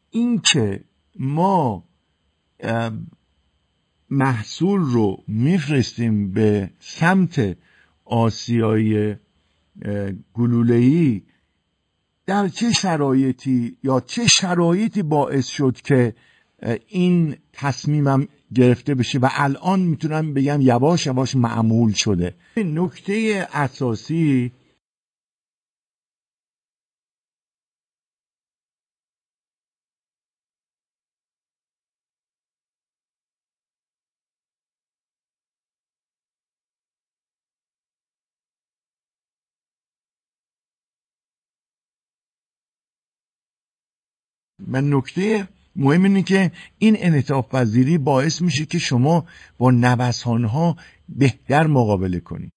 این که ما محصول رو میفرستیم به سمت آسیای گلوله‌ای، در چه شرایطی یا چه شرایطی باعث شد که این تصمیمم گرفته بشه و الان میتونم بگم یواش یواش معمول شده. نکته اساسی نکته مهم اینه که این انعطاف پذیری باعث میشه که شما با نوسان‌ها بهتر مقابله کنید.